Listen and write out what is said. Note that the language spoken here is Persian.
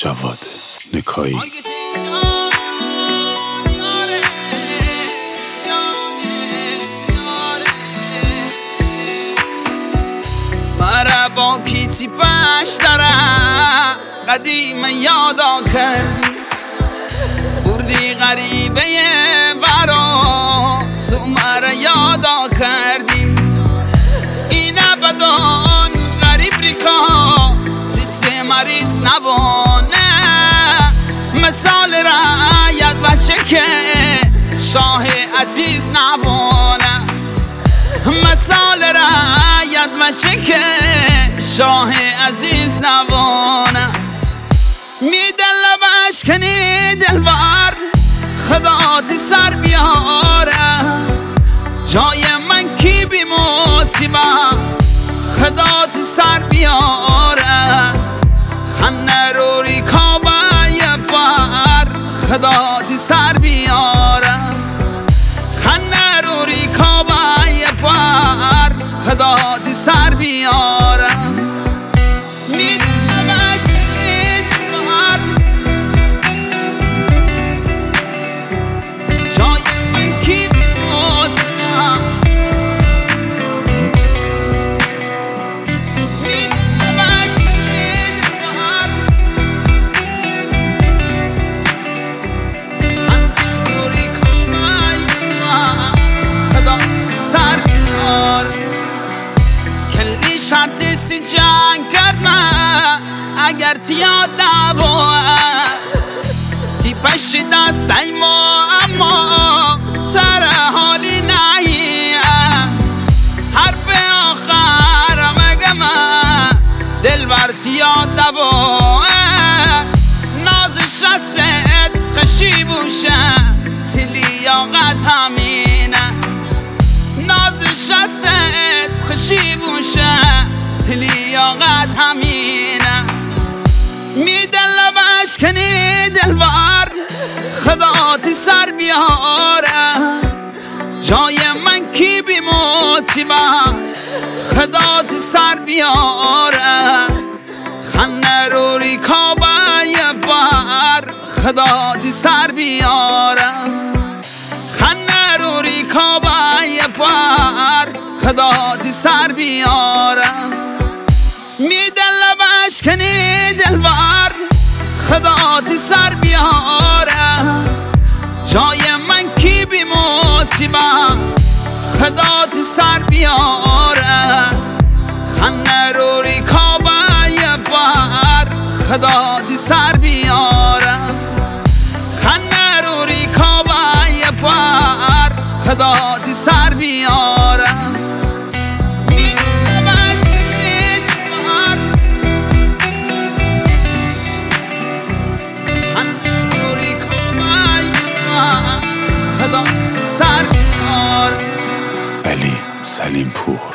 جواد نکایی. مرا با کیتی پشترم قدیم یادا کردی، بردی غریبه برا تو مرا یادا کردی. این ابدان غریب ریکا سیسه مریض نبانه، مثال رعیت بچه که شاه عزیز نبانه، مثال رعیت بچه که شاه عزیز نبانه. میدن لبش کنی دلبر خدا تی سر بیاره، جای من کی بیموتی با خدا تی سر بیاره. خنه رو ریکابه بر خدا تی سر بیاره، خنه رو ریکابه بر خدا تی سر بیاره. کلی شرطی سی جنگ کرد من اگر تیا دعوا تی پش دست ایما، اما تر حالی نهی حرف آخر مگم دل بر تیا دعوا. نازش رست خشی بوشه تی لیاقت همینه، نازش رست خشی بوشه تی لیاقت همینه. میدن لبش کنی دلبر خدا تی سر بیاره، جای من کی بیموتی با خدا تی سر بیاره. خنه رو ریکابه بر خدا تی سر بیاره، خنه رو ریکابه بر خدا تی سر بیاره. میدن لبش کنی دلبر خدا تی سر بیاره، جای من کی بیموتی با خدا تی سر بیاره. خنه رو ریکابه بر خدا تی سر بیاره، خنه رو ریکابه بر خدا تی سر بیاره. علی سلیم پور.